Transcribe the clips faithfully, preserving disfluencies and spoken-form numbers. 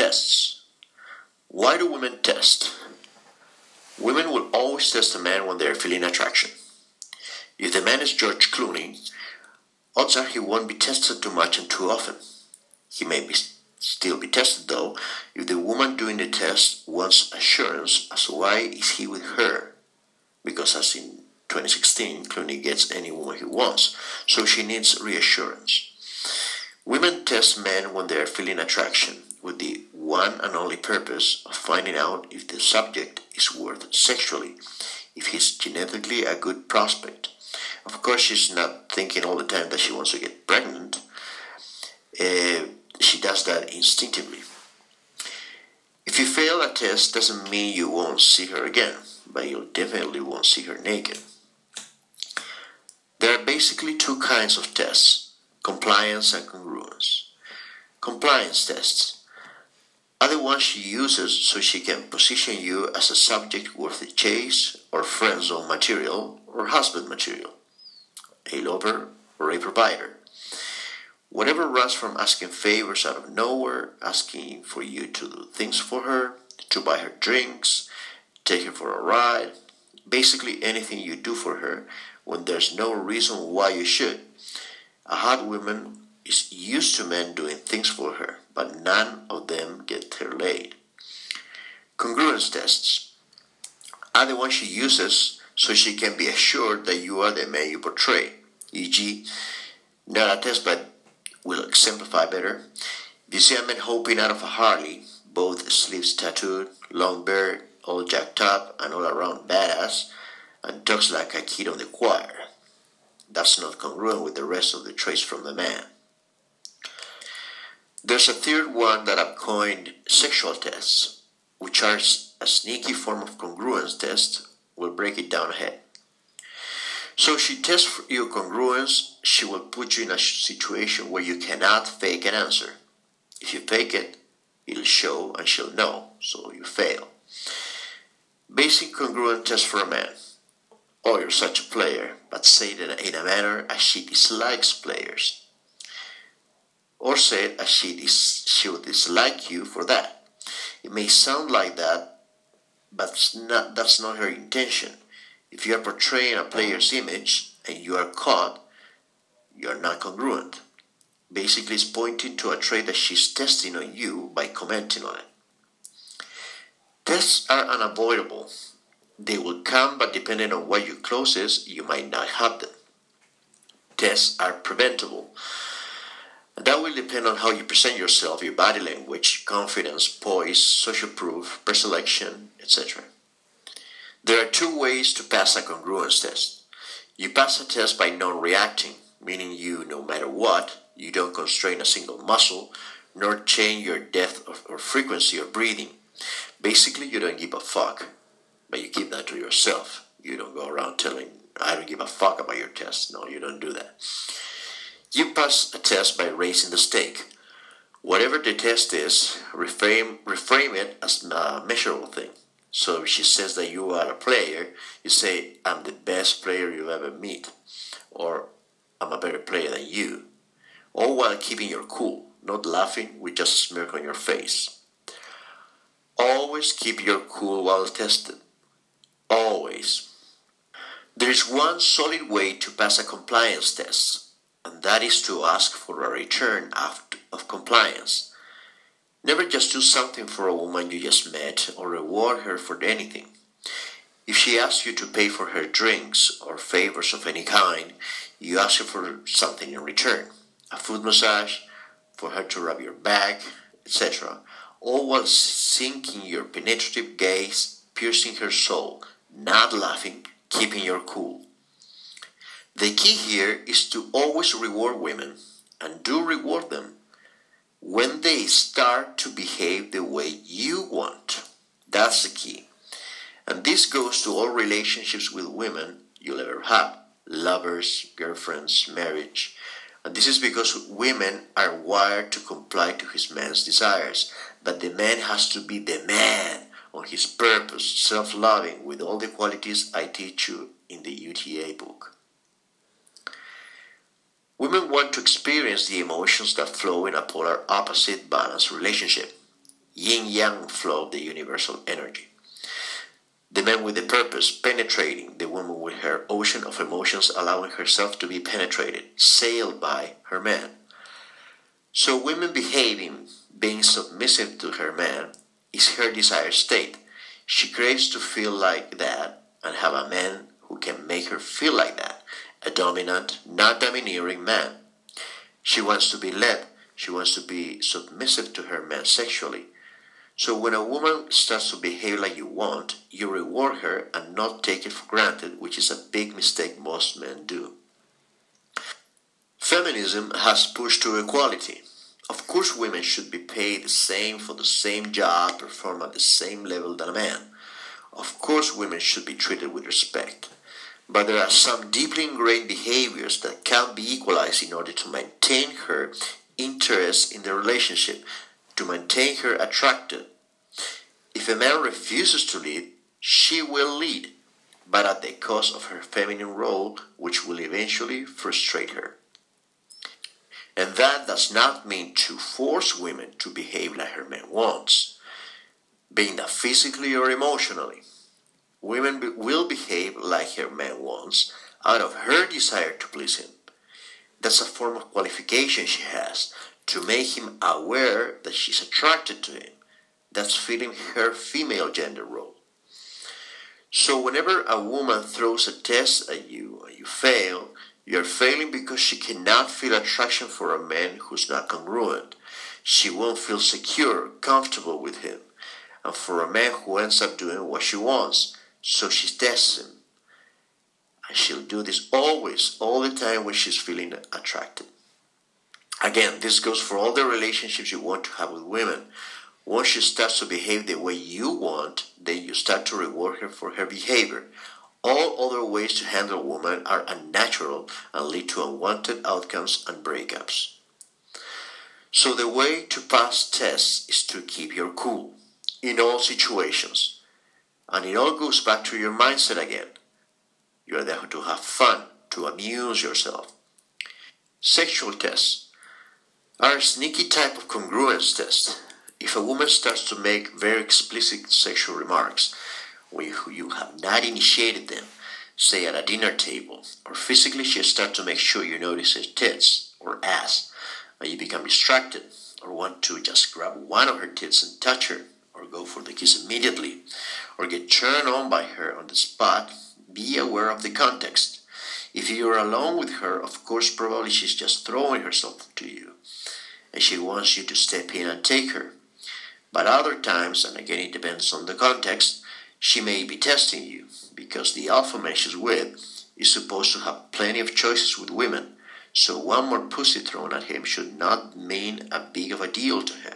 Tests. Why do women test? Women will always test a man when they are feeling attraction. If the man is George Clooney, odds are he won't be tested too much and too often. He may be still be tested though if the woman doing the test wants assurance as to why is he with her, because as in twenty sixteen Clooney gets any woman he wants, so she needs reassurance. Women test men when they are feeling attraction with the one and only purpose of finding out if the subject is worth sexually, if he's genetically a good prospect. Of course, she's not thinking all the time that she wants to get pregnant. Uh, she does that instinctively. If you fail a test, doesn't mean you won't see her again, but you definitely won't see her naked. There are basically two kinds of tests: compliance and congruence. Compliance tests are the ones she uses so she can position you as a subject worth the chase, or friend zone material, or husband material, a lover, or a provider. Whatever runs from asking favors out of nowhere, asking for you to do things for her, to buy her drinks, take her for a ride, basically anything you do for her when there's no reason why you should. A hot woman is used to men doing things for her, but none of them get her laid. Congruence tests are the ones she uses so she can be assured that you are the man you portray. for example, not a test but will exemplify better. If you see a man hopping out of a Harley, both sleeves tattooed, long beard, all jacked up, and all around badass, and talks like a kid on the choir, that's not congruent with the rest of the traits from the man. There's a third one that I've coined sexual tests, which are a sneaky form of congruence test. We'll break it down ahead. So she tests your congruence. She will put you in a situation where you cannot fake an answer. If you fake it, it'll show and she'll know, so you fail. Basic congruent test for a man. Oh, you're such a player, but say it in a manner as she dislikes players. Or say it as she, dis- she would dislike you for that. It may sound like that, but it's not, that's not her intention. If you are portraying a player's image and you are caught, you are not congruent. Basically, it's pointing to a trait that she's testing on you by commenting on it. Tests are unavoidable. They will come, but depending on what your clothes is, you might not have them. Tests are preventable. That will depend on how you present yourself, your body language, confidence, poise, social proof, preselection, et cetera. There are two ways to pass a congruence test. You pass a test by non-reacting, meaning you, no matter what, you don't constrain a single muscle, nor change your depth or frequency of breathing. Basically, you don't give a fuck, but you keep that to yourself. You don't go around telling, I don't give a fuck about your test. No, you don't do that. You pass a test by raising the stake. Whatever the test is, reframe, reframe it as a measurable thing. So if she says that you are a player, you say, I'm the best player you ever meet. Or, I'm a better player than you. All while keeping your cool, not laughing with just a smirk on your face. Always keep your cool while tested. Always. There is one solid way to pass a compliance test, and that is to ask for a return of compliance. Never just do something for a woman you just met or reward her for anything. If she asks you to pay for her drinks or favors of any kind, you ask her for something in return. A foot massage, for her to rub your back, et cetera. All while sinking your penetrative gaze, piercing her soul, not laughing, keeping your cool. The key here is to always reward women, and do reward them, when they start to behave the way you want. That's the key. And this goes to all relationships with women you'll ever have. Lovers, girlfriends, marriage. And this is because women are wired to comply to his man's desires. But the man has to be the man on his purpose, self-loving, with all the qualities I teach you in the U T A book. Women want to experience the emotions that flow in a polar opposite balanced relationship. yin-yang flow of the universal energy. The man with the purpose, penetrating the woman with her ocean of emotions, allowing herself to be penetrated, sailed by her man. So women behaving, being submissive to her man, is her desired state. She craves to feel like that and have a man who can make her feel like that, a dominant, not domineering man. She wants to be led. She wants to be submissive to her man sexually. So when a woman starts to behave like you want, you reward her and not take it for granted, which is a big mistake most men do. Feminism has pushed to equality. Of course, women should be paid the same for the same job, perform at the same level than a man. Of course, women should be treated with respect. But there are some deeply ingrained behaviors that can be equalized in order to maintain her interest in the relationship, to maintain her attracted. If a man refuses to lead, she will lead, but at the cost of her feminine role, which will eventually frustrate her. And that does not mean to force women to behave like her man wants, being that physically or emotionally. Women be- will behave like her man wants out of her desire to please him. That's a form of qualification she has, to make him aware that she's attracted to him. That's filling her female gender role. So whenever a woman throws a test at you and you fail, you're failing because she cannot feel attraction for a man who's not congruent. She won't feel secure, comfortable with him. And for a man who ends up doing what she wants, so she tests him. And she'll do this always, all the time when she's feeling attracted. Again, this goes for all the relationships you want to have with women. Once she starts to behave the way you want, then you start to reward her for her behavior. All other ways to handle a woman are unnatural and lead to unwanted outcomes and breakups. So the way to pass tests is to keep your cool in all situations. And it all goes back to your mindset again. You are there to have fun, to amuse yourself. Sexual tests are a sneaky type of congruence test. If a woman starts to make very explicit sexual remarks when you have not initiated them, say at a dinner table, or physically she starts to make sure you notice her tits or ass, and you become distracted or want to just grab one of her tits and touch her, or go for the kiss immediately, or get turned on by her on the spot, be aware of the context. If you're alone with her, of course, probably she's just throwing herself to you, and she wants you to step in and take her. But other times, and again it depends on the context, she may be testing you, because the alpha man she's with is supposed to have plenty of choices with women, so one more pussy thrown at him should not mean a big of a deal to him.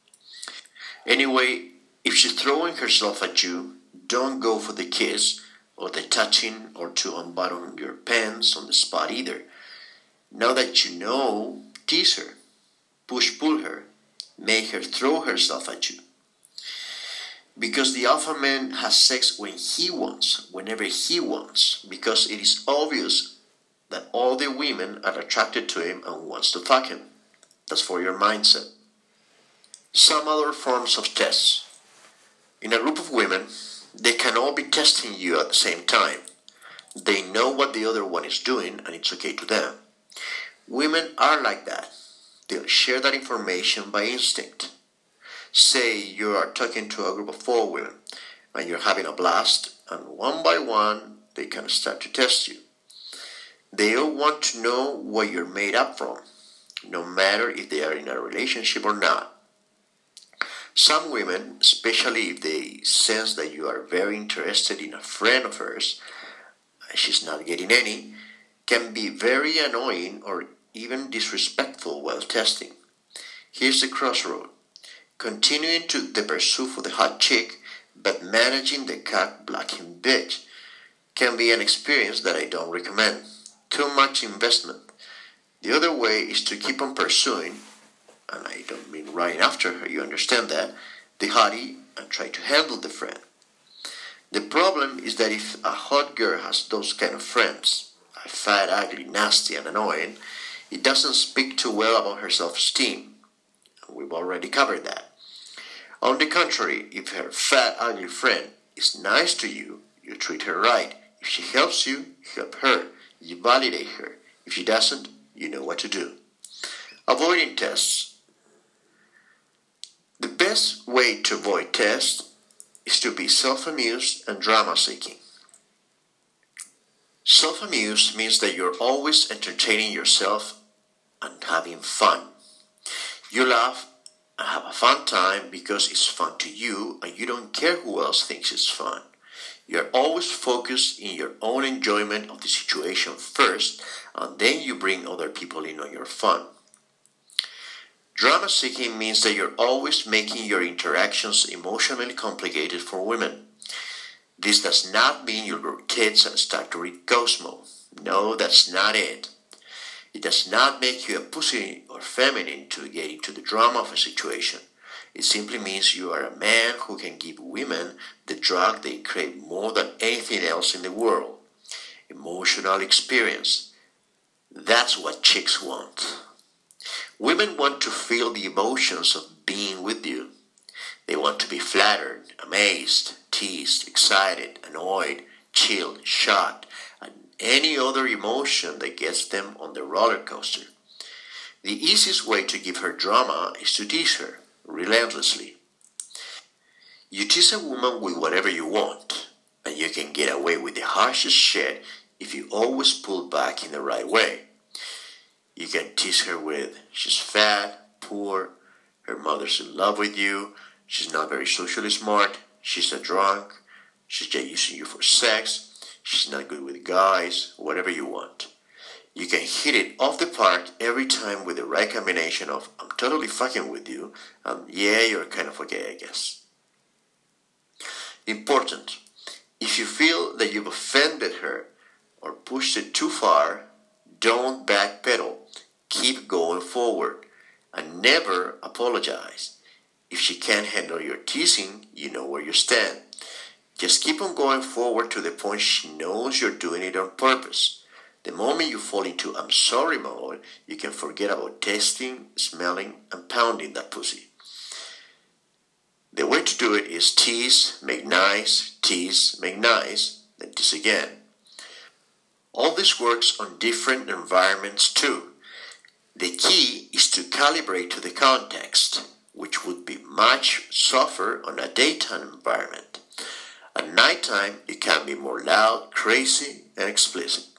Anyway, if she's throwing herself at you, don't go for the kiss, or the touching, or to unbutton your pants on the spot either. Now that you know, tease her, push-pull her, make her throw herself at you. Because the alpha man has sex when he wants, whenever he wants, because it is obvious that all the women are attracted to him and wants to fuck him. That's for your mindset. Some other forms of tests. In a group of women, they can all be testing you at the same time. They know what the other one is doing and it's okay to them. Women are like that. They'll share that information by instinct. Say you are talking to a group of four women and you're having a blast, and one by one they can start to test you. They all want to know what you're made up from, no matter if they are in a relationship or not. Some women, especially if they sense that you are very interested in a friend of hers and she's not getting any, can be very annoying or even disrespectful while testing. Here's the crossroad. Continuing to the pursuit for the hot chick, but managing the cock blocking bitch can be an experience that I don't recommend. Too much investment. The other way is to keep on pursuing, and I don't mean running after her, you understand that, the hottie, and try to handle the friend. The problem is that if a hot girl has those kind of friends, a fat, ugly, nasty, and annoying, it doesn't speak too well about her self-esteem. We've already covered that. On the contrary, if her fat, ugly friend is nice to you, you treat her right. If she helps you, you help her. You validate her. If she doesn't, you know what to do. Avoiding tests. The best way to avoid tests is to be self-amused and drama-seeking. Self-amused means that you're always entertaining yourself and having fun. You laugh and have a fun time because it's fun to you and you don't care who else thinks it's fun. You're always focused in your own enjoyment of the situation first, and then you bring other people in on your fun. Drama seeking means that you're always making your interactions emotionally complicated for women. This does not mean you grow tits and start to read Cosmo. No, that's not it. It does not make you a pussy or feminine to get into the drama of a situation. It simply means you are a man who can give women the drug they crave more than anything else in the world. Emotional experience. That's what chicks want. Women want to feel the emotions of being with you. They want to be flattered, amazed, teased, excited, annoyed, chilled, shocked, and any other emotion that gets them on the roller coaster. The easiest way to give her drama is to tease her relentlessly. You tease a woman with whatever you want, and you can get away with the harshest shit if you always pull back in the right way. You can tease her with, she's fat, poor, her mother's in love with you, she's not very socially smart, she's a drunk, she's just using you for sex, she's not good with guys, whatever you want. You can hit it off the park every time with the right combination of, I'm totally fucking with you, and yeah, you're kind of okay, I guess. Important. If you feel that you've offended her or pushed it too far, don't backpedal. Keep going forward and never apologize. If she can't handle your teasing, you know where you stand. Just keep on going forward to the point she knows you're doing it on purpose. The moment you fall into I'm sorry mode, you can forget about tasting, smelling, and pounding that pussy. The way to do it is tease, make nice, tease, make nice, then tease again. All this works on different environments too. The key is to calibrate to the context, which would be much softer on a daytime environment. At nighttime, it can be more loud, crazy, and explicit.